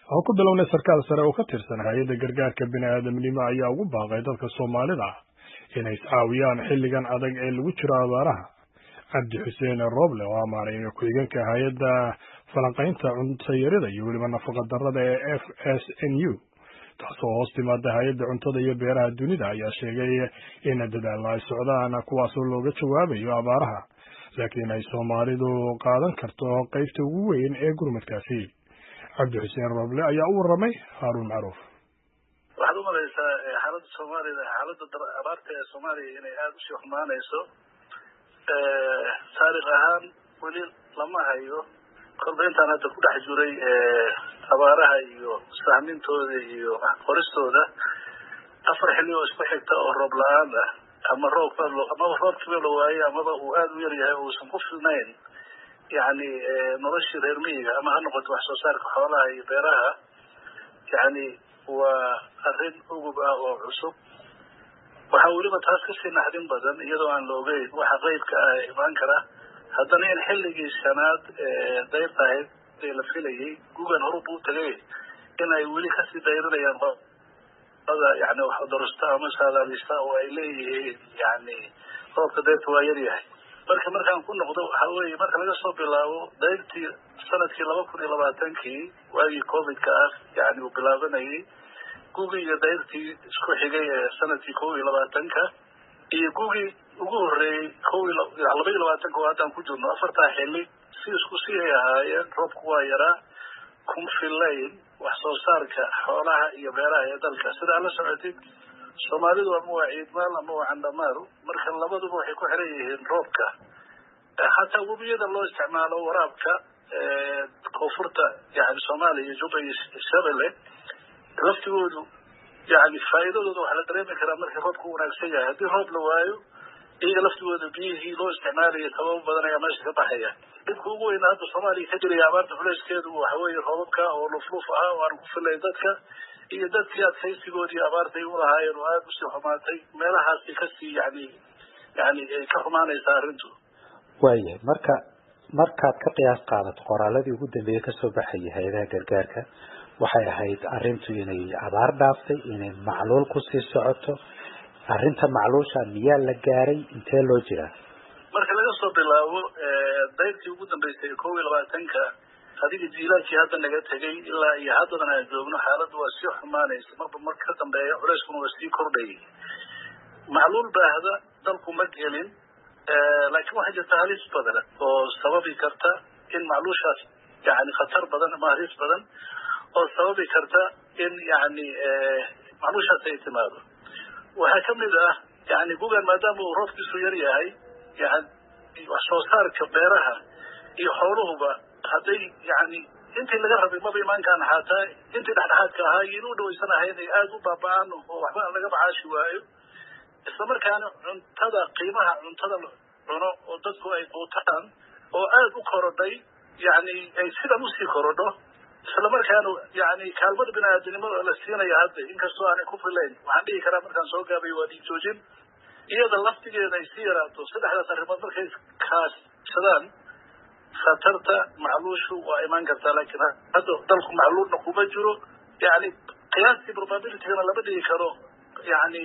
Waxaan ku bilownay sarkaal sare oo ka tirsan hay'adda gargaarka bini'aadamnimo ayaa ugu baaqay dadka Soomaalida inay iscaawiyaan xilligan adag ee lagu jiro abaaraha. Cabdi Xuseen Roble oo amaanay ku-xigeenka hay'adda falanqaynta cunto yarida iyo weliba nafaqa darrada ee FSNU taasoo hoos timaada hay'adda cuntada iyo beeraha dunida ayaa sheegay in dadaal ay socdaan kuwaasoo looga jawaabayo abaaraha laakiin ay Soomaalidu qaadan karto qaybta ugu weyn ee gurmadkaasi. Cabdi Xuseen Roble ayaa u waramay Haarun Macruuf. waxaad u malaysaa xaaladda Soomaalida xaaladda abaarta ee Soomaaliya inay aad u sii xumaanayso taariikh ahaan weli lama hayo kolba intaan hadda ku dhex jiray abaaraha iyo sahmintooda iyo qoristooda afar xilli oo isku xigta oo roob la-aan ah ama roobkiiba la waayey amaba uu aad u yar yahay uusan ku filnayn يعني noloshii reer miyiga ama ha noqoto wax soo saarka xoolaha iyo beeraha yani waa arrin ugub ah oo cusub waxa weliba taas kasii naxdin badan iyadoo aan la ogeyn waxa qaybka ah imaan kara haddana in xilligii shanaad dayr tahayd ee la filayay gugan horub u tagay in ay weli kasii dayrinayaan yani wax darusta ama saadaalista oo ay leeyihiin yani roobka dayrta waa yar yahay markaan ku noqdo waxa weeye marka laga soo bilaabo dayrtii sanadkii 2020 waagii covid-ka ah yani uu bilaabanayay gugii iyo dayrtii isku xigay ee sanadkii 2020 iyo gugii ugu horeeyay 2020 oo haddaan ku jirno afartaa xilli si isku sii ay ahaayeen roobku waa yaraa kuma filayn wax soo saarka xoolaha iyo beeraha ee dalka sidaa la socotid Soomaalidu ama waa ciidmaal ama waa candamaar marka labaduba waxay ku xiran yihiin roobka hatta wabiyada loo isticmaalo waraabka koonfurta yani Soomaaliya iyo Jubba iyo Shabeelle laftigoodu yani faa'iidadooda waxa la dareemi karaa marka roobku wanaagsan yahay haddii roob la waayo iyaga laftigooda biyihii loo isticmaalayo sababo badan ayaa meesha ka baxaya dhibka ugu weyn hadda Soomaaliya ka jiraya abaarta culeyskeedu waxa weeye roobabka oo lufluf ah oo aan ku filayn dadka iyo dadkii adkaysigoodii abaartay u lahaayeen oo aad u sii xumaatay meelahaasi kasii yani ay ka xumaanaysaa arrintu waayahay markaad ka qiyaas qaadato qoraaladii ugu dambeeyay kasoo baxayay hay'adaha gargaarka waxay ahayd arrintu inay abaar dhaaftay inay macluul kusii socoto arrinta macluusha miyaa la gaaray intee loo jiraa marka laga soo bilaabo dayrtii ugu dambeysay 2020 adiga jiilaankii hadda naga tegay ilaa iyo haddana aan joogno xaaladdu waa sii xumaanaysa marba ka dambeeya culeyskuna waa sii kordhayay macluul baahda dalku ma gelin laakiin waxaa jirta halis badan oo sababi karta in macluushaas yani khatar badan ama halis badan oo sababi karta in yani macluushaas ay timaado waxaa kamid ah yani gugan maadaama uu roobkiisu yar yahay yani wax soo saarka beeraha iyo xooluhuba hadday yani intii laga rabay maba imaankaan xataa intii dhexdhexaadka ahaa iyo inuu dhawaysan ahayn ay aad u baaba'aan oo waxba laga macaashi waayo isla markaana cuntada qiimaha cuntada cuno oo dadku ay quutaan oo aad u korodhay yani ay sidan usii korodho isla markaana yani kaalmada bini'aadanimada la siinayo hadda inkastoo aanay ku filayn waxaan dhihi karaa markaan soo gaabay waa dhiig joojin iyada laftigeeda ay sii yaraato saddexdaas arrimood markay kaashadaan khatarta macluushu waa imaan kartaa laakiin hadda dalku macluulna kuma jiro yani qiyaastii probabilitygana lama dhigi karo yani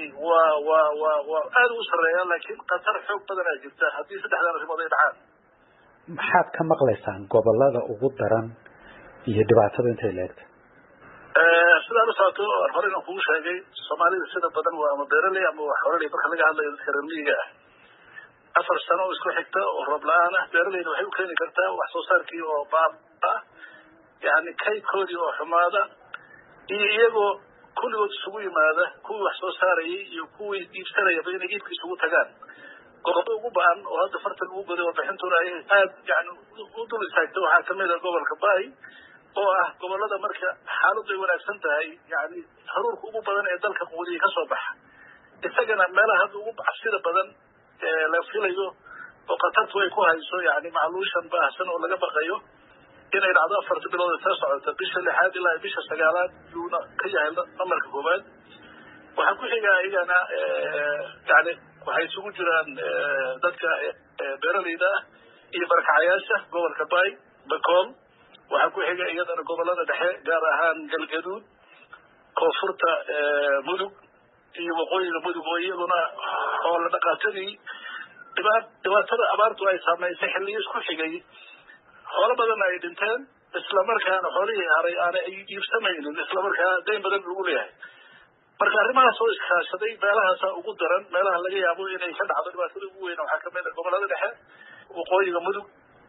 waa aad u sareeya laakiin khatar xoog badan aa jirta haddii saddexdan arrimood ay dhacaan maxaad ka maqlaysaan gobolada ugu daran iyo dhibaatada intay leegta sidaa la socoto horeyna kugu sheegay Soomaalida sida badan waa ama beeraley ama wax xoololey marka laga hadlayo dadka reer miyiga ah 4 sano oo isku xigta oo roob la-aan ah beeraleyda waxay u keeni kartaa wax soo saarkii oo baaba yani kaydkoodii oo xumaada iyo iyagoo kulligood isugu yimaada kuwii wax soo saarayay iyo kuwii iibsanayaba inay iibka isugu tagaan gobolada ugu ba'an oo hadda fartan ugu goday warbixintuna ay aad yani u dul istaagtay waxaa kamid ah gobolka Baay oo ah gobolada marka xaaladdu ay wanaagsan tahay yani haruurka ugu badan ee dalka quudiga kasoo baxa isagana meelaha hadda ugu cabsida badan la filayo oo khatartu ay ku hayso yani macluushan baahsan oo laga baqayo inay dhacdo 4 bilood oo soo socota bisha 6 ilaa bisha 9 yuuna ka yahay namarka koobaad waxaa ku xiga iyana yani waxay isugu jiraan dadka beeraleyda iyo barakacayaasha gobolka Baay Bakool waxaa ku xiga iyadana gobolada dhexe gaar ahaan galgaduud koonfurta mudug iyo waqooyiga mudug oo iyaguna xoola dhaqaatadii dhibaatada abaartu ay saamaysay xilliyo isku xigay xoolo badan ay dhinteen islamarkaana xoolihii haray aanay iibsamaynin islamarkaa dayn badan lagu leeyahay marka arrimahaas oo iskaashaday meelahaasaa ugu daran meelaha laga yaabo inay ka dhacdo dhibaatada ugu weyn waxaa kamid ah gobolada dhexe waqooyiga mudug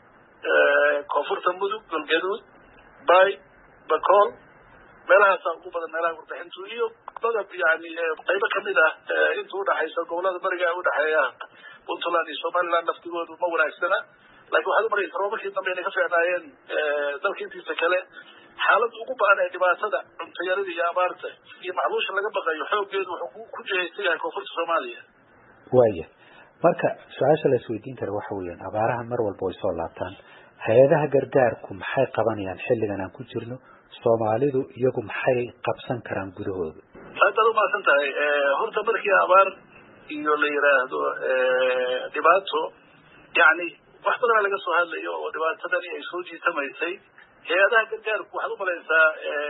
koonfurta mudug galgaduud bay bakool meelahaasaa ugu badan meelaha warbixintu iyo badab yani qaybo kamid ah inta udhaxaysa gobolada bariga udhaxeeya puntland iyo somaliland laftigoodu ma wanaagsana laakiin waxaad umaraysa roobabkii dambe inay ka fiicnaayeen dalka intiisa kale xaalada ugu ba'an ee dhibaatada cuntayarada iyo abaarta iyo macluusha laga baqayo xooggeedu wuxuu ku jihaysan yahay koonfurta soomaaliya waaya marka su-aasha la isweydiin kara waxa weeyaan abaaraha mar walba way soo laabtaan hay-adaha gargaarku maxay qabanayaan xilligan aan ku jirno soomaalidu iyagu maxay qabsan karaan gudahooda aad baad umahadsan tahay horta markii abaar iyo la yiraahdo dhibaato yani wax badana laga soo hadlayo oo dhibaatadani ay soo jiitamaysay hay-adaha gargaarku waxaad umalaysaa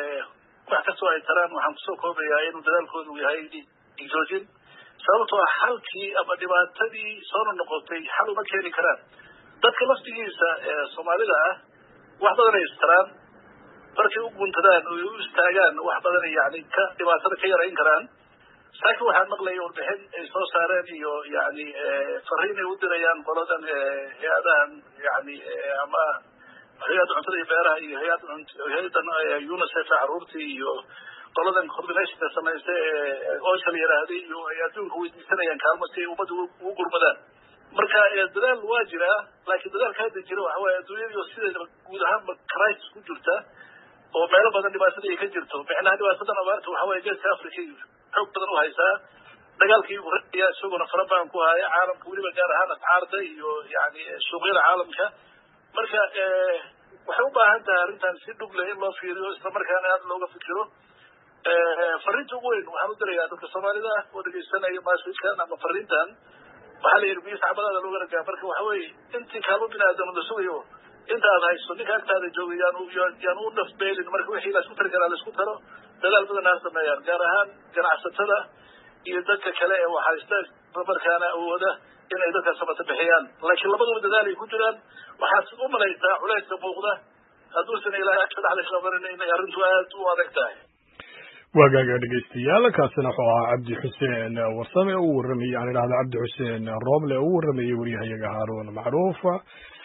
wax kastoo ay taraan waxaan kusoo koobayaa inuu dadaalkoodu yahay joojin sababtoo ah xalkii ama dhibaatadii soona noqotay xal uma keeni karaan dadka laftigiisa soomaalida ah wax badan ay istaraan markay u guuntadaan oo u istaagaan wax badan yani ka dhibaatada ka yarayn karaan laakiin waxaan maqlaya warbixin ay soo saareen iyo yani fariin ay u dirayaan qoladan hay-adahan yani ama hay-adda cuntada iyo beeraha iyo hay-adan unicef caruurtii iyo qoladan coordinationka samaysta oosha la yiraahday iyo ay adduunka weydiisanayaan kaalmo si ay ummadda ugu gurmadaan marka dadaal waa jiraa laakiin dadaalka hadda jira waxa waaye adduunyada sideedaba guud ahaanba crisis ku jirta oo meelo badan dhibaatada ay ka jirto micnaha dhibaatadan abaarta waxa waaye geeska africa xoog badan u haysaa dagaalkii ureya isaguna fara badan ku haya caalamka weliba gaar ahaan ascaarta iyo yani suuqyada caalamka marka waxay u baahan tahay arrintan si dhug leh in loo fiiriyo islamarkaana aada looga fikiro fariinta ugu weyn waxaan u dirayaa dadka soomaalida ah oo dhegeysanaya masajkan ama fariintan waxaa la yidhi biyo sacbadaada looga ragaa marka waxa weeye intii kaalmo bini aadam la sugayo inta aad hayso ninka agtaada jooga yaan u nafbeelin marka wixii la isku tari karaa la isku taro dadaal badan ha sameeyaan gaar ahaan ganacsatada iyo dadka kale ee waxhaysta islamarkaana awooda inay dadka samata bixiyaan laakiin labaduba dadaal ay ku jiraan waxaad u malaysaa culayska muuqda hadduusan ilaahay agta dhexda qabanin inay arrintu aad u adag tahay waagaaga dhegeystayaal kaasina wuxuu ahaa cabdi xuseen warsame u warramayey aan idhahda cabdi xuseen rooble u warramayey waryahayaga haaruun macruuf